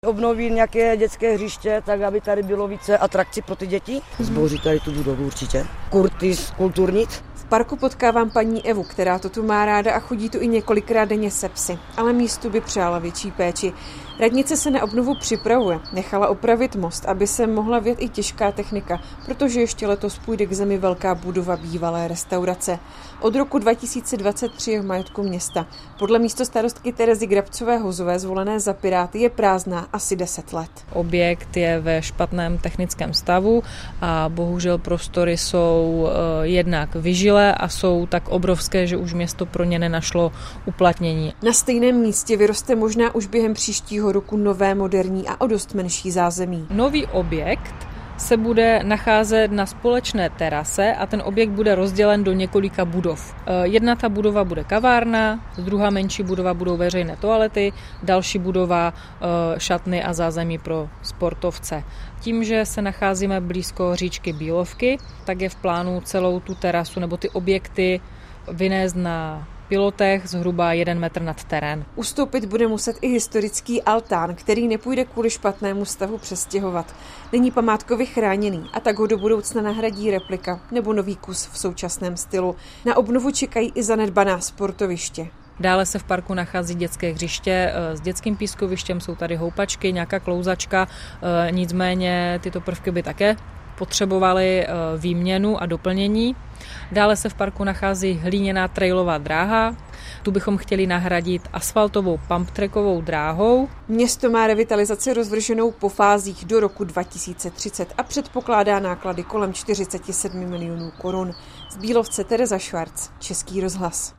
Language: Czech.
Obnoví nějaké dětské hřiště, tak aby tady bylo více atrakcí pro ty děti. Zboří tady tu budovu určitě. Kurtis kulturnit. V parku potkávám paní Evu, která to tu má ráda a chodí tu i několikrát denně se psy. Ale místu by přála větší péči. Radnice se na obnovu připravuje. Nechala opravit most, aby se mohla vjet i těžká technika, protože ještě letos půjde k zemi velká budova bývalé restaurace. Od roku 2023 je v majetku města. Podle místostarostky Terezy Grabcové-Hozové, zvolené za Piráty, je prázdná asi 10 let. Objekt je ve špatném technickém stavu a bohužel prostory jsou jednak vyžilé a jsou tak obrovské, že už město pro ně nenašlo uplatnění. Na stejném místě vyroste možná už během příštího roku nové, moderní a o dost menší zázemí. Nový objekt se bude nacházet na společné terase a ten objekt bude rozdělen do několika budov. Jedna ta budova bude kavárna, druhá menší budova budou veřejné toalety, další budova šatny a zázemí pro sportovce. Tím, že se nacházíme blízko říčky Bílovky, tak je v plánu celou tu terasu nebo ty objekty vynést na pilotech zhruba 1 metr nad terén. Ustoupit bude muset i historický altán, který nepůjde kvůli špatnému stavu přestěhovat. Není památkově chráněný a tak ho do budoucna nahradí replika nebo nový kus v současném stylu. Na obnovu čekají i zanedbaná sportoviště. Dále se v parku nachází dětské hřiště s dětským pískovištěm, jsou tady houpačky, nějaká klouzačka, nicméně tyto prvky by také potřebovaly výměnu a doplnění. Dále se v parku nachází hlíněná trailová dráha. Tu bychom chtěli nahradit asfaltovou pumptrackovou dráhou. Město má revitalizaci rozvrženou po fázích do roku 2030 a předpokládá náklady kolem 47 milionů korun. Z Bílovce Tereza Švarc, Český rozhlas.